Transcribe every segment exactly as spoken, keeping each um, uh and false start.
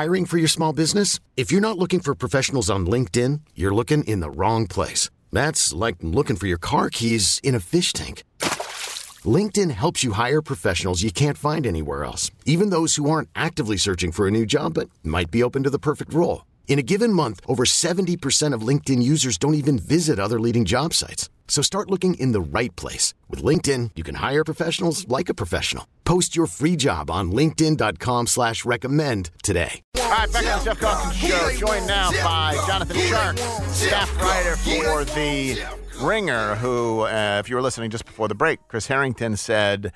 Hiring for your small business? If you're not looking for professionals on LinkedIn, you're looking in the wrong place. That's like looking for your car keys in a fish tank. LinkedIn helps you hire professionals you can't find anywhere else, even those who aren't actively searching for a new job but might be open to the perfect role. In a given month, over seventy percent of LinkedIn users don't even visit other leading job sites. So start looking in the right place. With LinkedIn, you can hire professionals like a professional. Post your free job on linkedin.com slash recommend today. All right, back on the Jeff Dawkins Show, joined now by Jonathan Sharp, staff writer for The Ringer, who, uh, if you were listening just before the break, Chris Harrington said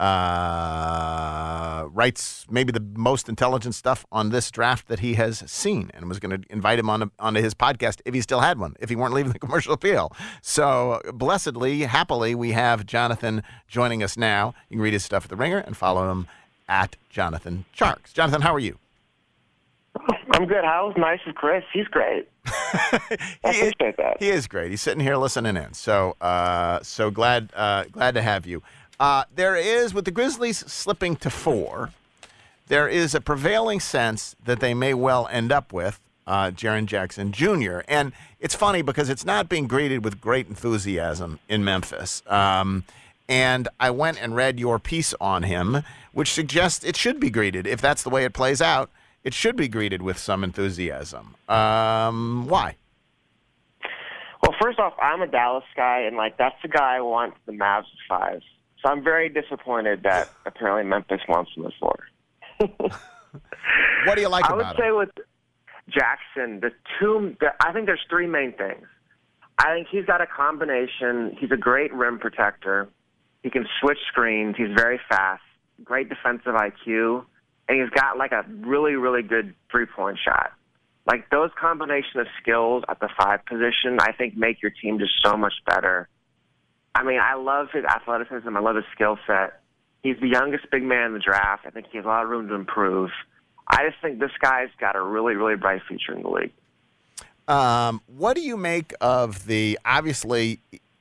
uh, writes maybe the most intelligent stuff on this draft that he has seen, and was going to invite him on onto his podcast if he still had one, if he weren't leaving the commercial appeal. So blessedly, happily, we have Jonathan joining us now. You can read his stuff at The Ringer and follow him at Jonathan Sharks. Jonathan, how are you? I'm good. How's nice as Chris? He's great. I appreciate that. He is great. He's sitting here listening in. So, uh, so glad, uh, glad to have you. Uh, there is, with the Grizzlies slipping to four, there is a prevailing sense that they may well end up with uh, Jaren Jackson Junior And it's funny because it's not being greeted with great enthusiasm in Memphis. Um, and I went and read your piece on him, which suggests it should be greeted. If that's the way it plays out, it should be greeted with some enthusiasm. Um, why? Well, first off, I'm a Dallas guy, and like that's the guy I want the Mavs at five. So I'm very disappointed that apparently Memphis wants him at four. What do you like I about him? would say with Jackson, the two, the, I think there's three main things. I think he's got a combination. He's a great rim protector. He can switch screens. He's very fast, great defensive I Q, and he's got like a really, really good three-point shot. Like those combination of skills at the five position, I think make your team just so much better. I mean, I love his athleticism. I love his skill set. He's the youngest big man in the draft. I think he has a lot of room to improve. I just think this guy's got a really, really bright future in the league. Um, what do you make of the, obviously,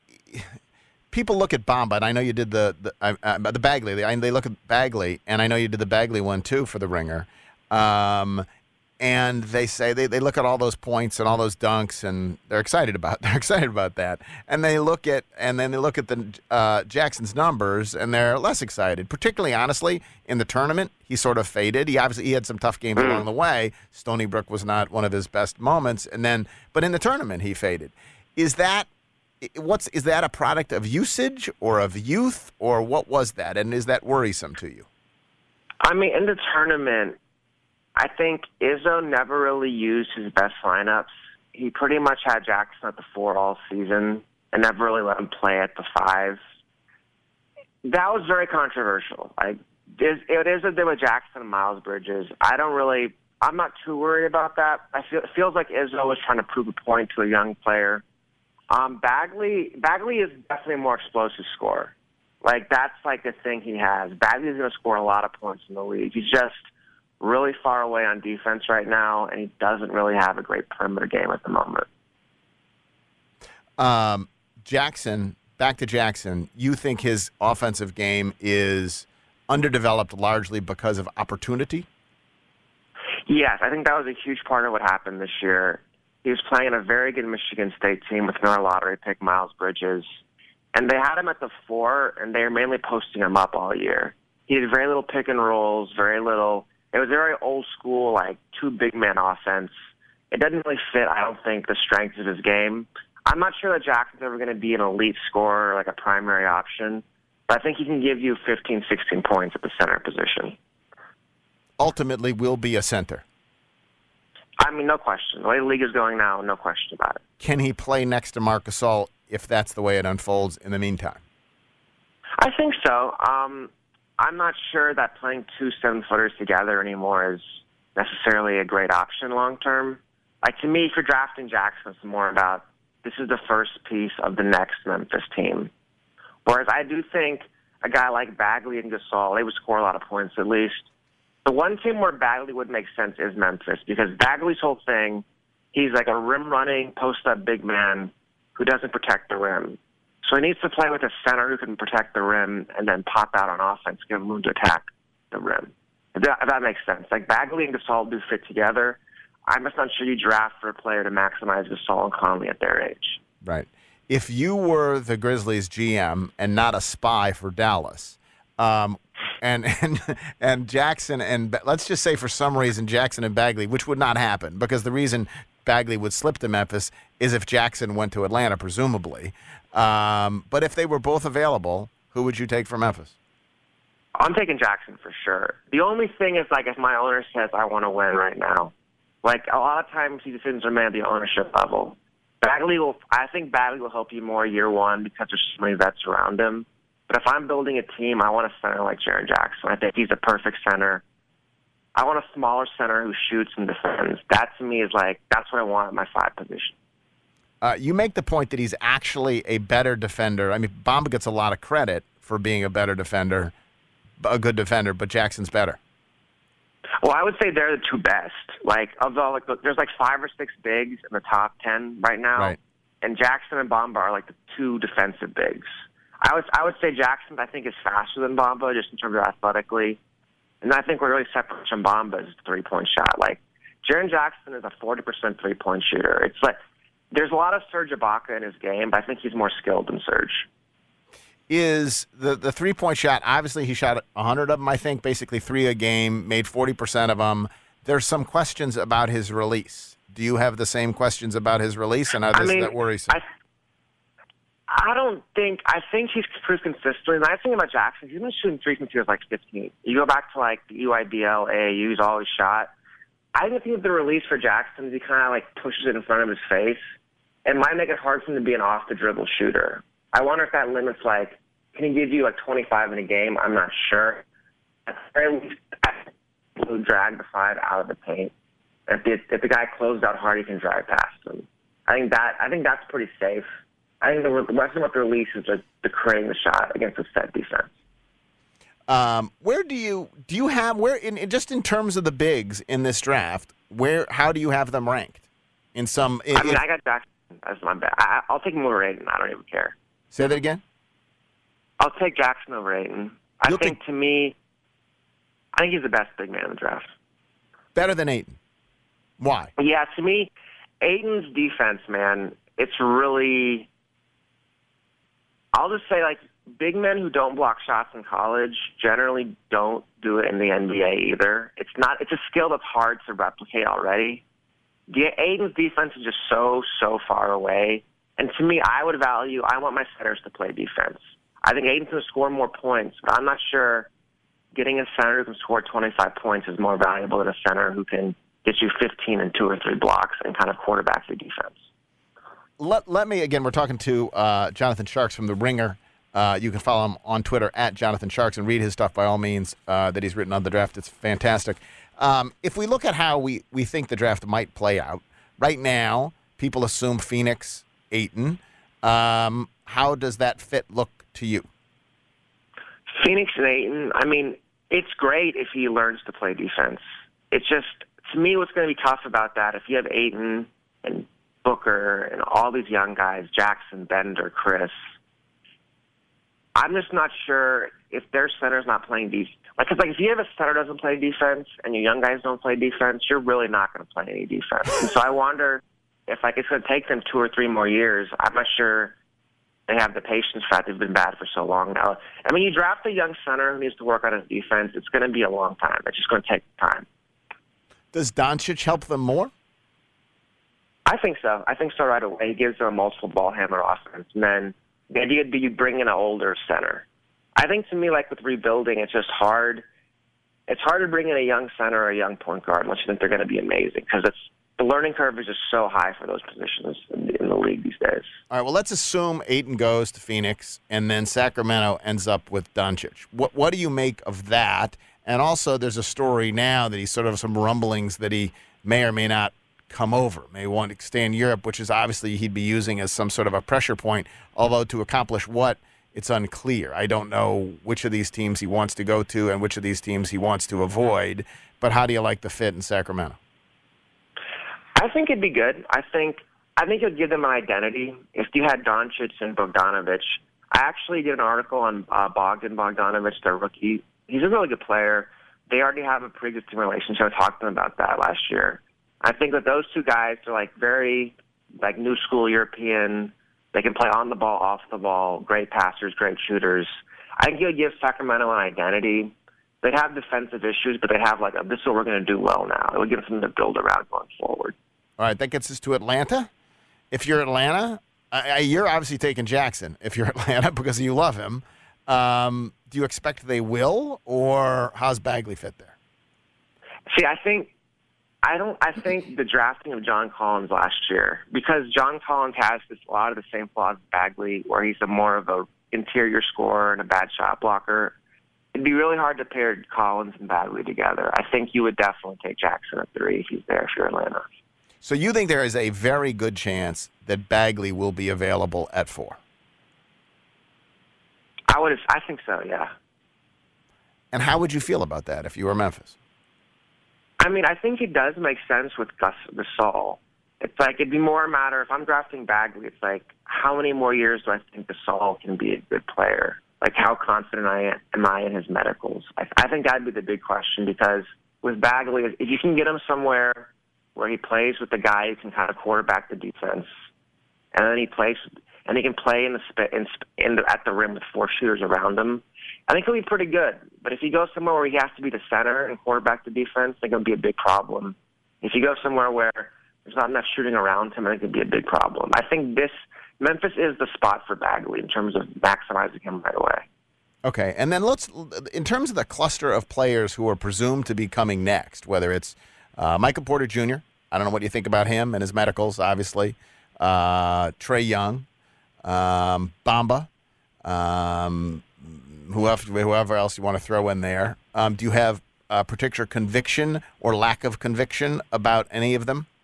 people look at Bamba, and I know you did the the, uh, uh, the Bagley. They, they look at Bagley, and I know you did the Bagley one, too, for The Ringer. Um, and they say, they, they look at all those points and all those dunks, and they're excited about they're excited about that. And they look at, and then they look at the uh, Jackson's numbers, and they're less excited. Particularly, honestly, in the tournament, he sort of faded. He obviously he had some tough games along the way. Stony Brook was not one of his best moments, and then, but in the tournament, he faded. Is that what's is that a product of usage or of youth, or what was that? And is that worrisome to you? I mean, in the tournament, I think Izzo never really used his best lineups. He pretty much had Jackson at the four all season and never really let him play at the five. That was very controversial. Like, it is a bit with Jackson and Miles Bridges. I don't really, I'm not too worried about that. I feel, it feels like Izzo was trying to prove a point to a young player. Um, Bagley, Bagley is definitely a more explosive scorer. Like, that's like the thing he has. Bagley's going to score a lot of points in the league. He's just really far away on defense right now, and he doesn't really have a great perimeter game at the moment. Um, Jackson, back to Jackson, you think his offensive game is underdeveloped largely because of opportunity? Yes, I think that was a huge part of what happened this year. He was playing a very good Michigan State team with another lottery pick, Miles Bridges, and they had him at the four, and they were mainly posting him up all year. He had very little pick and rolls, very little. It was a very old school, like, two big man offense. It doesn't really fit, I don't think, the strengths of his game. I'm not sure that Jackson's ever going to be an elite scorer, like a primary option, but I think he can give you fifteen, sixteen points at the center position. Ultimately will be a center. I mean, no question. The way the league is going now, no question about it. Can he play next to Marc Gasol if that's the way it unfolds in the meantime? I think so. Um, I'm not sure that playing two seven-footers together anymore is necessarily a great option long-term. Like, to me, for drafting Jackson, it's more about this is the first piece of the next Memphis team. Whereas I do think a guy like Bagley and Gasol, they would score a lot of points at least. The one team where Bagley would make sense is Memphis, because Bagley's whole thing, he's like a rim-running, post-up big man who doesn't protect the rim. So he needs to play with a center who can protect the rim and then pop out on offense, give him room to attack the rim. If that, if that makes sense. Like Bagley and Gasol do fit together. I'm just not sure you draft for a player to maximize Gasol and Conley at their age. Right. If you were the Grizzlies G M and not a spy for Dallas, um, and and and Jackson and let's just say for some reason Jackson and Bagley, which would not happen because the reason Bagley would slip to Memphis is if Jackson went to Atlanta, presumably. Um, but if they were both available, who would you take for Memphis? I'm taking Jackson for sure. The only thing is, like, if my owner says I want to win right now, like a lot of times these decisions are made at the ownership level. Bagley will, I think Bagley will help you more year one because there's so many vets around him. But if I'm building a team, I want a center like Jaren Jackson. I think he's a perfect center. I want a smaller center who shoots and defends. That to me is like, that's what I want at my five position. Uh, you make the point that he's actually a better defender. I mean, Bamba gets a lot of credit for being a better defender, a good defender, but Jackson's better. Well, I would say they're the two best. Like, of the, like, there's like five or six bigs in the top ten right now, right. And Jackson and Bamba are like the two defensive bigs. I would I would say Jackson, I think, is faster than Bamba just in terms of athletically. And I think what really separates from Bamba is the three-point shot. Like, Jaren Jackson is a forty percent three-point shooter. It's like there's a lot of Serge Ibaka in his game, but I think he's more skilled than Serge. Is the, the three-point shot, obviously he shot one hundred of them, I think, basically three a game, made forty percent of them. There's some questions about his release. Do you have the same questions about his release, and how does I mean, that worrisome? I, I don't think – I think he's pretty consistent. The nice thing about Jackson, he's been shooting three since he was like fifteen. You go back to like the U I B L, A A U, he's always shot. I think the release for Jackson is he kind of like pushes it in front of his face. It might make it hard for him to be an off-the-dribble shooter. I wonder if that limits, like, can he give you like twenty-five in a game? I'm not sure. At the very least, he'll drag the five out of the paint. If the, if the guy closed out hard, he can drive past him. I think that I think that's pretty safe. I think the, the rest of what the release is the, the creating the shot against a set defense. Um, where do you do you have where in, in just in terms of the bigs in this draft? Where how do you have them ranked? In some, in, I mean, in, I got Jackson as my bet. I, I'll take him over Ayton. I don't even care. Say that again. I'll take Jackson over Ayton. I You'll think take, to me, I think he's the best big man in the draft. Better than Ayton. Why? Yeah, to me, Ayton's defense, man, it's really. I'll just say, like, big men who don't block shots in college generally don't do it in the N B A either. It's not. It's a skill that's hard to replicate already. The Ayton's defense is just so, so far away. And to me, I would value, I want my centers to play defense. I think Ayton's going to score more points, but I'm not sure getting a center who can score twenty-five points is more valuable than a center who can get you fifteen and two or three blocks and kind of quarterback your defense. Let, let me, again, we're talking to uh, Jonathan Sharks from The Ringer. Uh, you can follow him on Twitter at Jonathan Sharks and read his stuff by all means uh, that he's written on the draft. It's fantastic. Um, if we look at how we, we think the draft might play out, right now, people assume Phoenix, Ayton. Um, how does that fit look to you? Phoenix and Ayton, I mean, it's great if he learns to play defense. It's just, to me, what's going to be tough about that, if you have Ayton and Booker and all these young guys, Jackson, Bender, Chris, I'm just not sure if their center's not playing defense. Like, cause like if you have a center doesn't play defense and your young guys don't play defense, you're really not going to play any defense. And so I wonder if like it's going to take them two or three more years. I'm not sure they have the patience for that. They've been bad for so long now. I mean, you draft a young center who needs to work on his defense. It's going to be a long time. It's just going to take time. Does Doncic help them more? I think so. I think so right away. He gives them a multiple ball handler offense. And then the idea would be you bring in an older center. I think to me, like with rebuilding, it's just hard. It's hard to bring in a young center or a young point guard unless you think they're going to be amazing because it's the learning curve is just so high for those positions in the, in the league these days. All right, well, let's assume Ayton goes to Phoenix and then Sacramento ends up with Doncic. What what do you make of that? And also there's a story now that he's sort of some rumblings that he may or may not come over, may want to stay in Europe, which is obviously he'd be using as some sort of a pressure point, although to accomplish what, it's unclear. I don't know which of these teams he wants to go to and which of these teams he wants to avoid, but how do you like the fit in Sacramento? I think it'd be good. I think I think it'd give them an identity. If you had Doncic and Bogdanovic, I actually did an article on uh, Bogdan Bogdanovic, their rookie. He's a really good player. they already have a pre-existing relationship. I talked to them about that last year. I think that those two guys are like very like new school European. They can play on the ball, off the ball, great passers, great shooters. I think it would give Sacramento an identity. They'd have defensive issues, but they have like, a, this is what we're going to do well now. It would give them something to build around going forward. All right, that gets us to Atlanta. If you're Atlanta, I, I, you're obviously taking Jackson if you're Atlanta because you love him. Um, do you expect they will, or how's Bagley fit there? See, I think I don't. I think the drafting of John Collins last year, because John Collins has this, a lot of the same flaws as Bagley, where he's a more of a interior scorer and a bad shot blocker. It'd be really hard to pair Collins and Bagley together. I think you would definitely take Jackson at three if he's there if you're Atlanta. So you think there is a very good chance that Bagley will be available at four? I would. I think so. Yeah. And how would you feel about that if you were Memphis? I mean, I think it does make sense with Gus Gasol. It's like it'd be more a matter if I'm drafting Bagley. It's like how many more years do I think Gasol can be a good player? Like how confident I am, am I in his medicals? I, I think that'd be the big question because with Bagley, if you can get him somewhere where he plays with the guy who can kind of quarterback the defense, and then he plays and he can play in the in, in the, at the rim with four shooters around him, I think he'll be pretty good. But if he goes somewhere where he has to be the center and quarterback the defense, I think it'll be a big problem. If you go somewhere where there's not enough shooting around him, I think it'd be a big problem. I think this Memphis is the spot for Bagley in terms of maximizing him right away. Okay, and then let's, in terms of the cluster of players who are presumed to be coming next, whether it's uh, Michael Porter Junior, I don't know what you think about him and his medicals, obviously, uh, Trae Young, um, Bamba, um, whoever, whoever else you want to throw in there. Um, do you have a particular conviction or lack of conviction about any of them?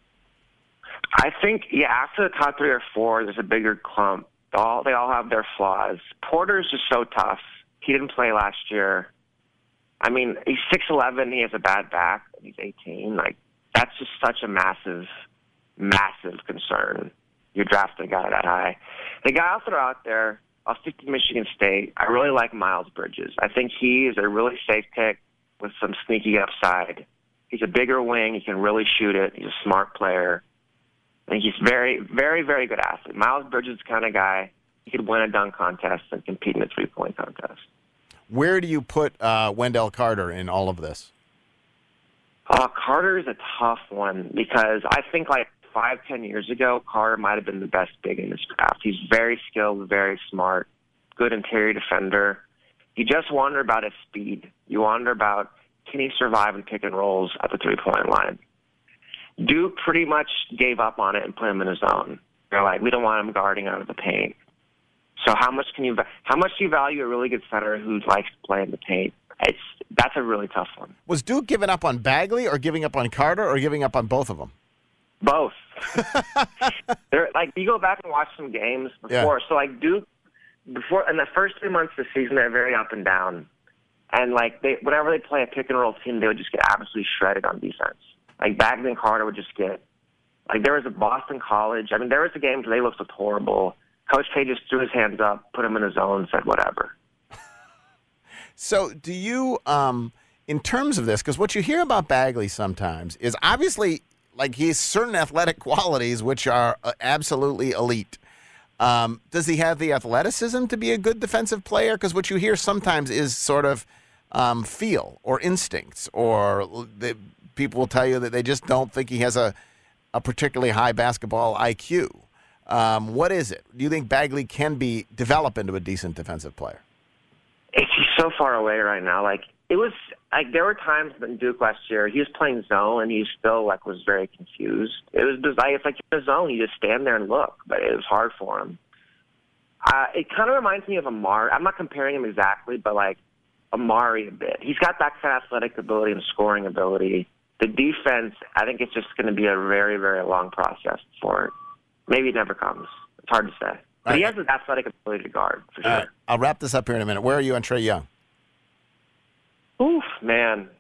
I think, yeah, after the top three or four, there's a bigger clump. They all, they all have their flaws. Porter's just so tough. He didn't play last year. I mean, he's six eleven. He has a bad back. He's eighteen. Like, that's just such a massive, massive concern. You're drafting a guy that high. The guy I'll throw out there, I'll stick to Michigan State. I really like Miles Bridges. I think he is a really safe pick with some sneaky upside. He's a bigger wing. He can really shoot it. He's a smart player. I think he's very, very, very good athlete. Miles Bridges is the kind of guy, he could win a dunk contest and compete in a three-point contest. Where do you put uh, Wendell Carter in all of this? Uh, Carter is a tough one because I think like five, ten years ago, Carter might have been the best big in this draft. He's very skilled, very smart, good interior defender. You just wonder about his speed. You wonder about, can he survive in pick and rolls at the three-point line? Duke pretty much gave up on it and put him in his zone. They're like, we don't want him guarding out of the paint. So how much can you how much do you value a really good center who likes to play in the paint? It's that's a really tough one. Was Duke giving up on Bagley or giving up on Carter or giving up on both of them? Both. They're like you go back and watch some games before. Yeah. So like Duke before in the first three months of the season they're very up and down. And like they whenever they play a pick and roll team, they would just get absolutely shredded on defense. Like, Bagley and Carter would just get, like, there was a Boston College. I mean, there was a game where they looked horrible. Coach K just threw his hands up, put him in the zone, said whatever. So do you, um, in terms of this, because what you hear about Bagley sometimes is obviously, like, he has certain athletic qualities which are uh, absolutely elite. Um, does he have the athleticism to be a good defensive player? Because what you hear sometimes is sort of um, feel or instincts or the people will tell you that they just don't think he has a, a particularly high basketball I Q. Um, what is it? Do you think Bagley can be developed into a decent defensive player? It's he's so far away right now. Like it was, like there were times in Duke last year he was playing zone and he still like was very confused. It was just like it's like in the zone you just stand there and look, but it was hard for him. Uh, it kind of reminds me of Amari. I'm not comparing him exactly, but like Amari a bit. He's got that kind of athletic ability and scoring ability. The defense, I think it's just going to be a very, very long process for it. Maybe it never comes. It's hard to say. But right. He has the athletic ability to guard, for sure. Uh, I'll wrap this up here in a minute. Where are you on Trae Young? Oof, man.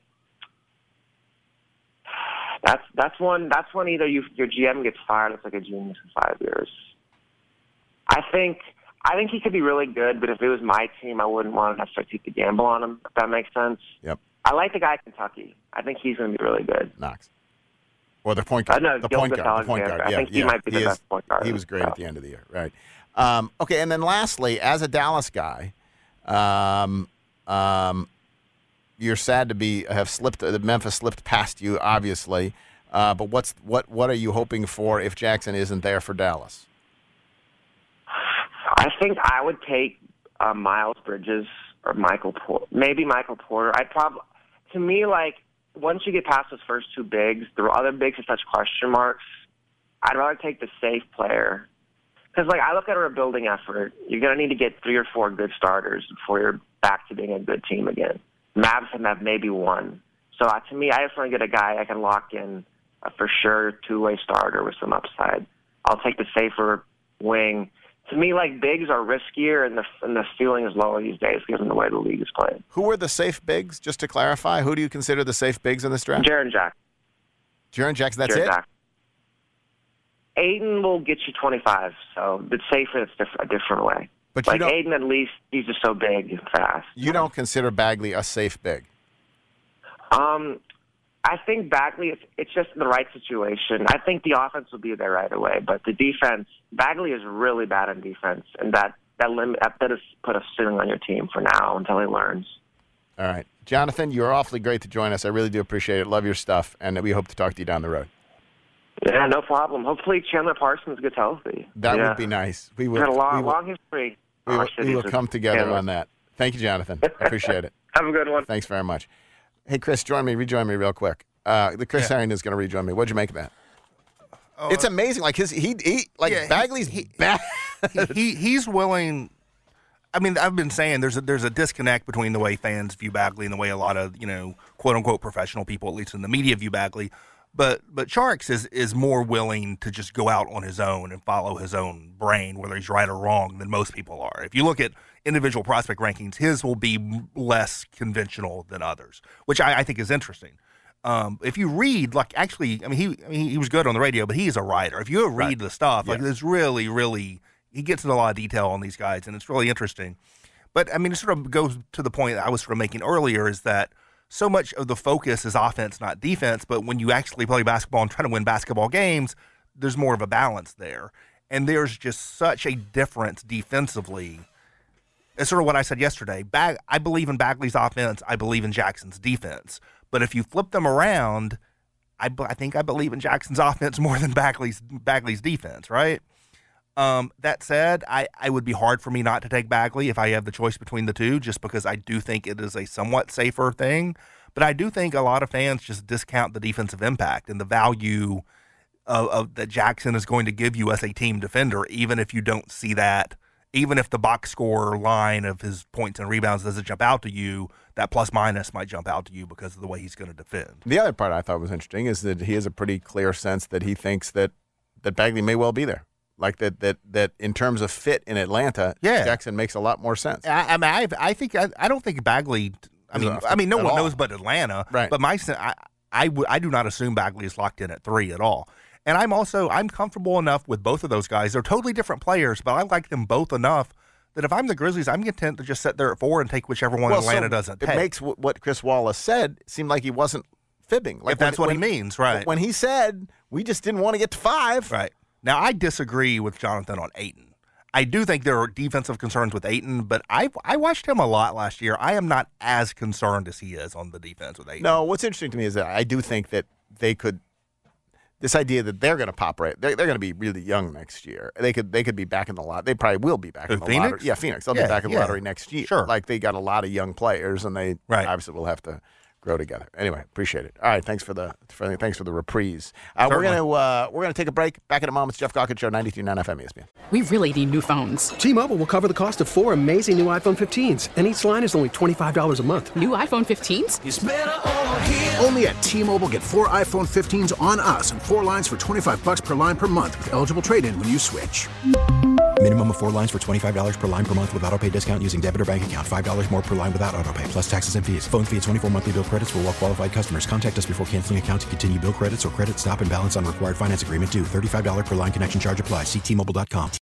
That's that's one. That's one. Either you, your G M gets fired. It's like a genius in five years. I think I think he could be really good, but if it was my team, I wouldn't want to necessarily take the gamble on him. If that makes sense. Yep. I like the guy at Kentucky. I think he's going to be really good. Knox. Or the point guard. Uh, no, the Gilbert point guard. The point Alexander. guard. Yeah, I think he yeah. might be the he best is, point guard. He was great so. at the end of the year. Right. Um, okay, and then lastly, as a Dallas guy, um, um, you're sad to be have slipped. Uh, Memphis slipped past you, obviously. Uh, but what's what? What are you hoping for if Jackson isn't there for Dallas? I think I would take uh, Miles Bridges or Michael Porter. Maybe Michael Porter. I probably, to me, like once you get past those first two bigs, the other bigs are such question marks. I'd rather take the safe player. Because, like, I look at a rebuilding effort. You're going to need to get three or four good starters before you're back to being a good team again. Mavs can have maybe one. So, uh, to me, I just want to get a guy I can lock in a for sure two-way starter with some upside. I'll take the safer wing. To me, like, bigs are riskier, and the and the ceiling is lower these days given the way the league is playing. Who are the safe bigs, just to clarify? Who do you consider the safe bigs in this draft? Jaren Jackson. Jaren Jackson, that's Jaren it? Jackson. Aiden will get you twenty-five, so it's safer. It's diff- a different way. But like you don't, Aiden, at least he's just so big and fast. You don't consider Bagley a safe big? Um, I think Bagley, it's, it's just the right situation. I think the offense will be there right away, but the defense, Bagley is really bad on defense, and that that limit that has put a ceiling on your team for now until he learns. All right, Jonathan, you're awfully great to join us. I really do appreciate it. Love your stuff, and we hope to talk to you down the road. Yeah, no problem. Hopefully Chandler Parsons gets healthy. That yeah. would be nice. We will. We've had a long, we will, long history. We will, we will come together Chandler. on that. Thank you, Jonathan. I appreciate it. Have a good one. Thanks very much. Hey, Chris, join me. Rejoin me real quick. Uh, the Chris yeah. Harrington is going to rejoin me. What'd you make of that? Oh, it's amazing. Like his, he, he like yeah, Bagley's he, bad. he he's willing. I mean, I've been saying there's a, there's a disconnect between the way fans view Bagley and the way a lot of you know quote unquote professional people, at least in the media, view Bagley. But but Sharks is is more willing to just go out on his own and follow his own brain, whether he's right or wrong, than most people are. If you look at individual prospect rankings, his will be less conventional than others, which I, I think is interesting. Um, if you read, like, actually, I mean, he I mean, he was good on the radio, but he's a writer. If you read right. the stuff, like, yeah. it's really, really, he gets into a lot of detail on these guys, and it's really interesting. But, I mean, it sort of goes to the point that I was sort of making earlier is that so much of the focus is offense, not defense, but when you actually play basketball and try to win basketball games, there's more of a balance there. And there's just such a difference defensively. It's sort of what I said yesterday. Bag- I believe in Bagley's offense. I believe in Jackson's defense. But if you flip them around, I, b- I think I believe in Jackson's offense more than Bagley's Bagley's defense, right? Um, that said, I, I would be hard for me not to take Bagley if I have the choice between the two, just because I do think it is a somewhat safer thing. But I do think a lot of fans just discount the defensive impact and the value of, of that Jackson is going to give you as a team defender, even if you don't see that. Even if the box score line of his points and rebounds doesn't jump out to you, that plus minus might jump out to you because of the way he's going to defend. The other part I thought was interesting is that he has a pretty clear sense that he thinks that, that Bagley may well be there. Like that, that, that in terms of fit in Atlanta, yeah. Jackson makes a lot more sense. I, I mean, I, I think I, I don't think Bagley. I mean, I mean, no one all. knows but Atlanta. Right. But my, I, I, w- I do not assume Bagley is locked in at three at all. And I'm also I'm comfortable enough with both of those guys. They're totally different players, but I like them both enough that if I'm the Grizzlies, I'm content to just sit there at four and take whichever one well, Atlanta so doesn't it take. It makes w- what Chris Wallace said seem like he wasn't fibbing. Like if that's when, what when, he means, right? When he said we just didn't want to get to five, right. Now, I disagree with Jonathan on Ayton. I do think there are defensive concerns with Ayton, but I I watched him a lot last year. I am not as concerned as he is on the defense with Ayton. No, what's interesting to me is that I do think that they could – this idea that they're going to pop right – they're, they're going to be really young next year. They could they could be back in the lot. They probably will be back Who, in the Phoenix? lottery. Yeah, Phoenix. They'll Yeah, be back in the yeah. lottery next year. Sure. Like they got a lot of young players, and they Right. obviously will have to – grow together. Anyway, appreciate it. All right, thanks for the for, thanks for the reprise. Uh, we're Certainly. gonna uh, we're gonna take a break. Back in a moment. It's Jeff Gawkins Show, ninety-two point nine F M E S P N. We really need new phones. T-Mobile will cover the cost of four amazing new iPhone fifteens, and each line is only twenty-five dollars a month. New iPhone fifteens? It's better over here. Only at T-Mobile, get four iPhone fifteens on us and four lines for twenty-five bucks per line per month with eligible trade-in when you switch. Minimum of four lines for twenty-five dollars per line per month with autopay discount using debit or bank account. five dollars more per line without autopay, plus taxes and fees. Phone fee at twenty-four monthly bill credits for well-qualified customers. Contact us before canceling account to continue bill credits or credit stop and balance on required finance agreement due. thirty-five dollars per line connection charge applies. See T Mobile dot com.